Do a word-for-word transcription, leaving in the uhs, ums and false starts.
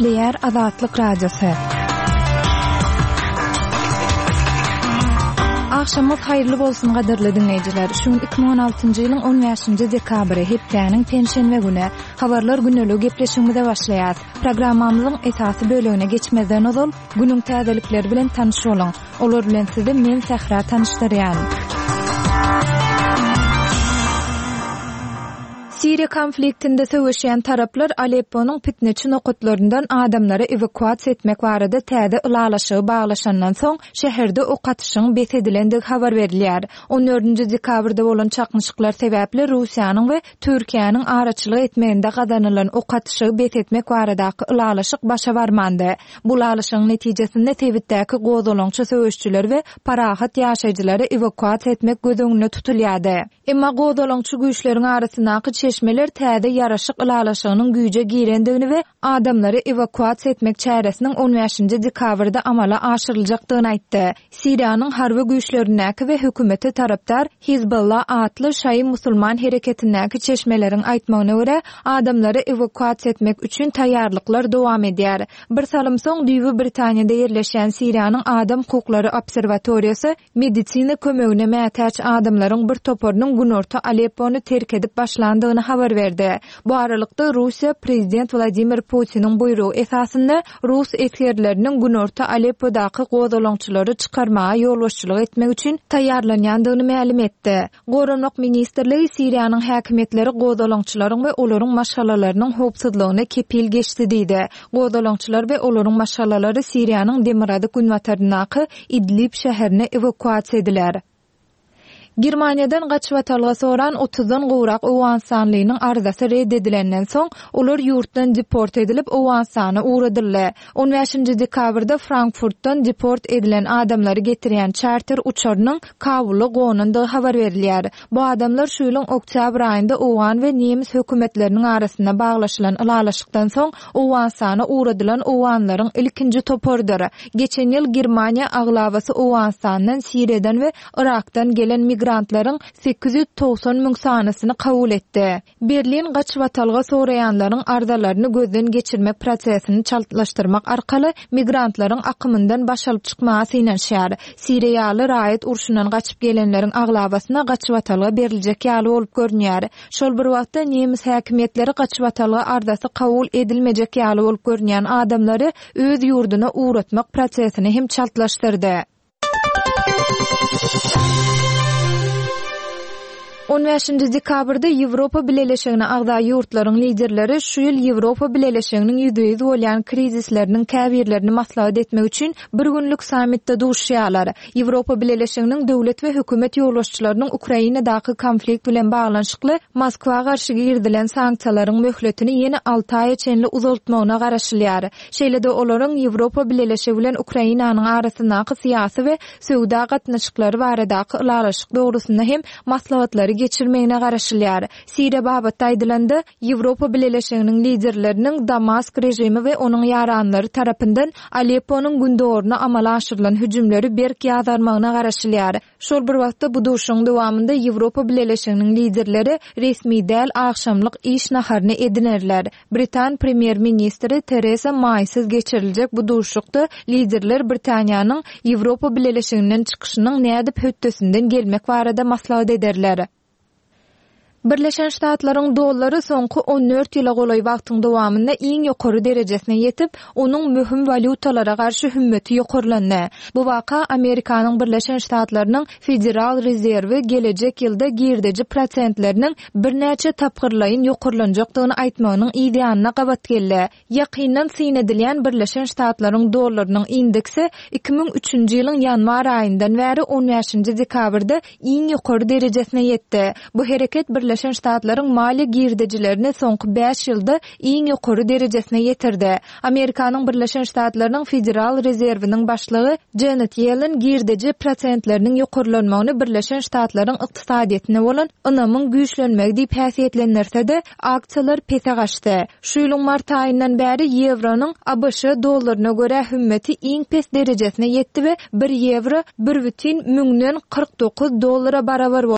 Diýer Azatlyk Radiosu. Akşamyz haýyrly bolsun gaderli dinleýijiler. Şu iki bin on altyncy ýylyň on beşinji dekabry hepdeniň penşenbe güni habarlar güneligi gepleşigimize başlaýar. Programmamyzyň esasy bölügine geçmezden ozal günüň täzelikleri bilen tanyş bolun. Olar bilen sizi men Sahra tanışdyrýan. Siriya konfliktinde söwüşýän taraplar Aleppo'nun fitneçi nokatlarından adamları evakuasiýa etmek barada täze ulalaşygy baglaşandan soň şäherde ok atyşyň betedilendig habar berilýär. on dördünji dekabrda bolan çakmyşyklar sebäpli Russiýanyň we Türkiýanyň araçylyk etmeginde gazanylan ok atyşygy betetmek baradaky ulalaşyk başa barmandy. Bu ulalaşygyň netijesinde Tebitdäki gozalançy söwüşçüler we parahat ýaşaýjylary evakuasiýa etmek gözüňde tutulýardy. Emma gozalançy güýçleriň arasyndaky çeşmeler täze yaraşyk ulalaşygynyň güýje girendigini we adamlary evakuasiýa etmek çäresiniň on beşinji dekabrda amala aşyryljakdygyny aýtdy. Siriýanyň harby güýçlerindäki we hökümeti tarapdar Hizbullah atly şaý musulman hereketindäki çeşmeleriň aýtmagyna görä adamlary evakuasiýa etmek üçin taýýarlyklar dowam edýär. Bir salym soň Düýbi Britaniýada ýerleşen Siriýanyň Adam hukuklary obserwatoriýasy medisina kömegine mätäç adamlaryň bir toporunyň günorta Aleppony terk edip başlandygyny habar berdi. Bu aralykda Russiýa prezident Vladimir Putiniň buýrugy esasında Rus etgerleriniň günorta Aleppodaky gozalançylary çykarmaga ýolbaşçylyk etmek üçin taýýarlanýandygyny ma'lum etdi. Goranlyk ministrligi Siriýanyň häkimetleri gozalançylaryň we olaryň maşgalalarynyň howpsuzlygyna kepil geçdi diýdi. Gozalançylar we olaryň maşgalalary Siriýanyň Demirady günwataryndaky Idlib şäherine evakuasiýa ediler. Germaniýadan gaçyp atalga soran otuzdan gowrak Owganstanlynyň arzasy reddedilenden soň olar ýurtdan deport edilip Owganstana uğradylar. on beşinji dekabrda Frankfurtdan deport edilen adamlary getirýän charter uçarynyň Kabuly gonundy habar berilýär. Bu adamlar şu ýylyň oktýabr aýynda Owgan we Nemis hökümetleriniň arasynda baglaşylan ulalaşykdan soň Owganstana uğradylan Owganlaryň ilkinji toporudur. Geçen ýyl Germaniýa aglabasy Owganstandan, Siriýadan we Irakdan gelen migrantlaryň sekiz ýüz togson müň sanasyny kabul etdi. Berlin gaçyp atalga soraýanlaryň ardalaryny gözden geçirmek prosesini çaltlaşdyrmak arkaly migrantlaryň akymyndan başalyp çykmagy synanşýar. Siriýaly raýat urşundan gaçyp gelenleriň aglabasyna gaçyp atalga beriljek ýaly bolup görünýär. Şol bir wagtda Nemis häkimetleri gaçyp atalga ardasy kabul edilmejek ýaly bolup görünýän adamlary öz ýurduna uğratmak prosesini hem çaltlaşdyrdy. on beşinji dekabrda Ýewropa Birleşigine agda ýurtlaryň liderleri şu ýyl Ýewropa Birleşiginiň ýüzde bolýan krizisleriniň käbirlerini maslahat etmek üçin bir günlük sammitde duşýarlar. Ýewropa Birleşiginiň döwlet we hökümet ýolbaşçylarynyň Ukrainadaky konflikt bilen baglanşykly Moskwa garşy girdilen sanksiýalaryň möhletini ýene alty aýa çenli uzaltmagyna garaşylýar. Şeýle-de olaryň Ýewropa Birleşigi bilen Ukrainanyň arasyndaky syýasy we söwda gatnaşyklary baradaky ulalaşyk dogrusynda hem maslahatlary geçirmegine garaşylýar. Siriýa babatda aýdylanda Ýewropa Birleşiginiň liderleriniň Damask rejimi we onuň ýaranlary tarapyndan Alepponyň gündoruna amala aşyrylan hüjümleri berk ýazarmagyna garaşylýar. Şol bir wagtda bu duşuň dowamında Ýewropa Birleşiginiň liderleri resmi däl akşamlyk iş naharyny edinerler. Britan premier ministri Theresa May'siz geçiriljek bu duşukda liderler Britaniýanyň Ýewropa Birleşiginden çykyşynyň nädip höttesinden gelmek barada maslahat ederler. Birleşen Ştatlaryň dollary soňky on dört ýyla golay wagtyň dowamında iň ýokary derejesine ýetip, onuň möhüm valutalara garşy hümmeti ýokarlandy. Bu waka Amerikanyň Birleşen Ştatlarynyň Federal Rezerwi gelecek ýylda girdeji prosentleriniň bir näçe tapgyrlaýyn ýokarlanjakdygyny aýtmagynyň ideýanyna gabat geldi. Ýakyndan synedilýän Birleşen Ştatlaryň dollarynyň indeksi iki bin üçünji ýylyň ýanwar aýyndan bäri on beşinji dekabrda iň ýokary derejesine ýetdi. Bu hereket Birleşen Birleşen Ştatlaryň mali girdejilerini soňky beş ýylda iň ýokary derejesine ýetirdi. Amerikanyň Birleşen Ştatlarynyň Federal Rezerwiniň başlygy Janet Yellen girdeji prosentleriniň ýokarlanmagyny Birleşen Ştatlaryň ykdysadyetine bolan ynamyň güýçlenmegi diýip häsiýetlendirse-de aksiýalar pese gaçdy. Şu ýylyň mart aýyndan bäri ýevronyň A B Ş dollaryna görä hümmeti iň pes derejesine ýetdi we bir ýewro bir бүтін миңден кырк dokuz dollara barabar